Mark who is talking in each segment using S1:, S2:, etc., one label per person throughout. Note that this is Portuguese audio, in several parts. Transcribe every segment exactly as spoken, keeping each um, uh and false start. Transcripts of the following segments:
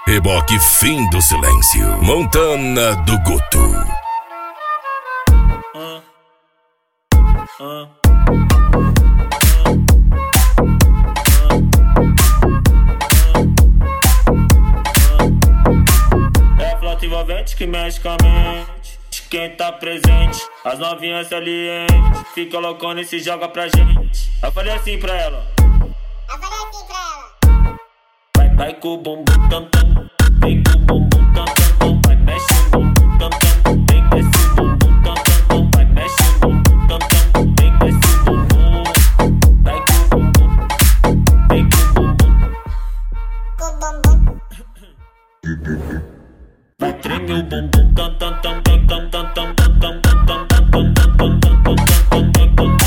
S1: Reboque fim do silêncio. Montana do Guto.
S2: Uh, uh, É flauta envolvente que mexe com a mente de quem tá presente. As novinhas salientes fica loucona e se joga pra gente. Eu falei assim pra ela.
S3: Eu falei assim pra ela.
S2: Vai, vai com o bumbum tam tam. Vem com o bumbum tam tam tam. Vai, mexe o bumbum tam tam. Vem, desce o bumbum tam tam tam. Vai, mexe o bumbum tam tam. Vem, desce o bumbum. Vai com o bumbum. Vem com o bumbum.
S3: Com o bumbum.
S2: Vai, treme o bumbum tam tam tam tam tam tam tam tam tam tam tam tam tam tam tam.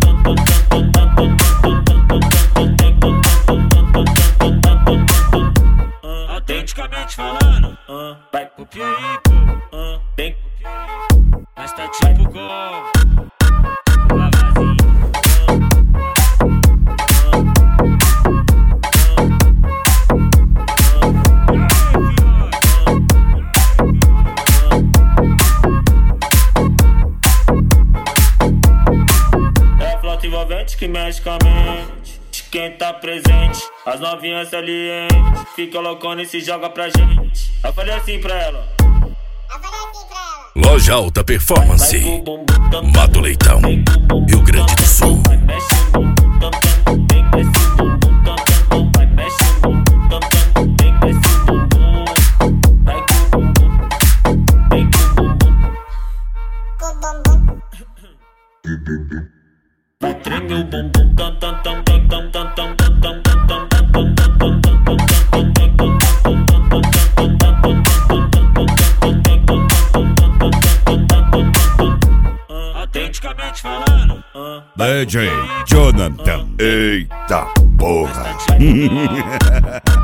S2: Autenticamente falando, uh, vai copia aí, pô, uh, vem copia aí. Mas tá tipo como? Tipo lavazinho. É flauta envolvente que mexe com a mente de quem tá presente. As novinhas salientes fica loucona e se joga pra gente. Eu falei assim pra ela.
S3: Eu falei assim pra ela.
S1: Loja Alta Performance. Mato Leitão, Rio Grande do Sul.
S2: Vai, mexe o bumbum tam tam. Vem, desce o bumbum tam tam. Vai, mexe o bumbum tam tam. Vem, desce o bumbum. Vai com o bumbum. Vem com o bumbum.
S3: Com o bumbum.
S2: Vai, treme o bumbum tam tam tam tam tam tam tam tam tam tam tam tam tam. Autenticamente falando, uh,
S4: D J Jonathan. Eita porra.